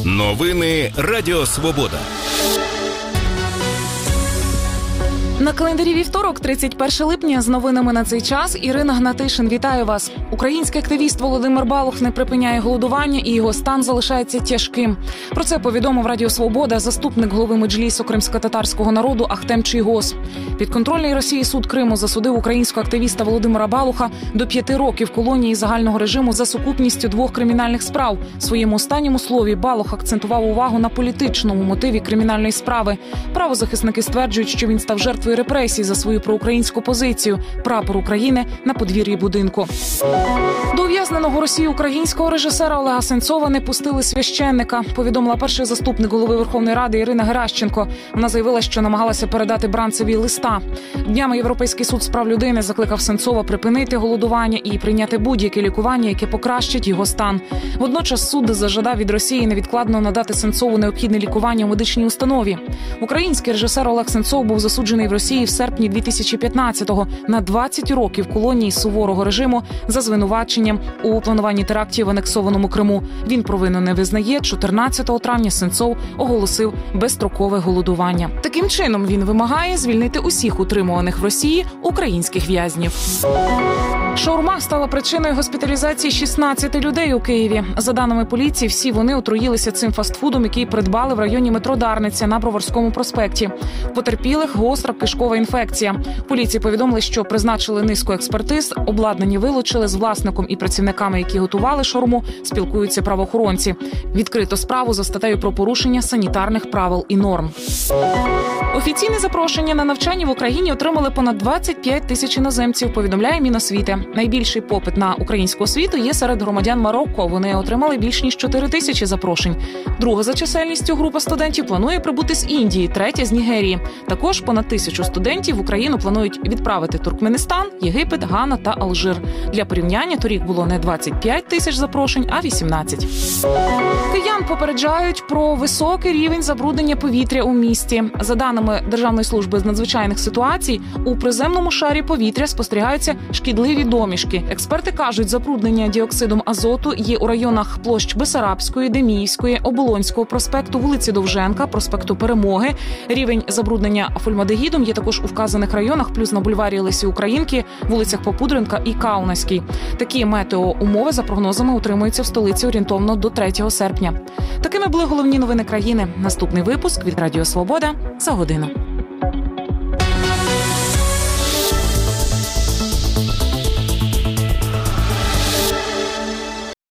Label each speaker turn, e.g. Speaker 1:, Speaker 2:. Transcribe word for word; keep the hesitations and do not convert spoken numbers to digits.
Speaker 1: Новини Радіо Свобода.
Speaker 2: На календарі вівторок, тридцять перше липня, з новинами на цей час Ірина Гнатишин. Вітаю вас. Український активіст Володимир Балух не припиняє голодування і його стан залишається тяжким. Про це повідомив Радіо Свобода заступник голови Меджлісу кримськотатарського народу Ахтем Чийгоз. Підконтрольний Росії суд Криму засудив українського активіста Володимира Балуха до п'яти років колонії загального режиму за сукупністю двох кримінальних справ. В своєму останньому слові Балух акцентував увагу на політичному мотиві кримінальної справи. Правозахисники стверджують, що він став жертвою репресій за свою проукраїнську позицію. Прапор України на подвір'ї будинку. До ув'язненого Росії українського режисера Олега Сенцова не пустили священника, повідомила перший заступник голови Верховної Ради Ірина Геращенко. Вона заявила, що намагалася передати бранцеві листа. Днями Європейський суд з прав людини закликав Сенцова припинити голодування і прийняти будь-яке лікування, яке покращить його стан. Водночас суд зажадав від Росії невідкладно надати Сенцову необхідне лікування у медичній установі. Український режисер Олег Сенцов був засуджений в Росії в серпні дві тисячі п'ятнадцятого на двадцять років колонії суворого режиму за звинуваченням у плануванні терактів в анексованому Криму. Він провину не визнає. чотирнадцятого травня Сенцов оголосив безстрокове голодування. Таким чином він вимагає звільнити усіх утримуваних в Росії українських в'язнів. Шаурма стала причиною госпіталізації шістнадцяти людей у Києві. За даними поліції, всі вони отруїлися цим фастфудом, який придбали в районі метро Дарниця на Броварському проспекті. У потерпілих гостра кишкова інфекція. Поліції повідомили, що призначили низку експертиз, обладнані вилучили, з власником і працівниками, які готували шаурму, спілкуються правоохоронці. Відкрито справу за статтею про порушення санітарних правил і норм. Офіційне запрошення на навчання в Україні отримали понад двадцять п'ять тисяч іноземців, повідомляє Міносвіти. Найбільший попит на українську освіту є серед громадян Марокко. Вони отримали більш ніж чотири тисячі запрошень. Друга за чисельністю група студентів планує прибути з Індії, третя з Нігерії. Також понад тисячу студентів в Україну планують відправити Туркменістан, Єгипет, Гана та Алжир. Для порівняння торік було не двадцять п'ять тисяч запрошень, а вісімнадцять. Киян попереджають про високий рівень забруднення повітря у місті. За даними Державної служби з надзвичайних ситуацій, у приземному шарі повітря спостерігаються шкідливі домішки. Експерти кажуть, забруднення діоксидом азоту є у районах площ Бесарабської, Деміївської, Оболонського проспекту, вулиці Довженка, проспекту Перемоги. Рівень забруднення формальдегідом є також у вказаних районах, плюс на бульварі Лесі Українки, вулицях Попудренка і Каунаській. Такі метеоумови, за прогнозами, утримуються в столиці орієнтовно до третього серпня. Такими були головні новини країни. Наступний випуск від Радіо Свобода за годину.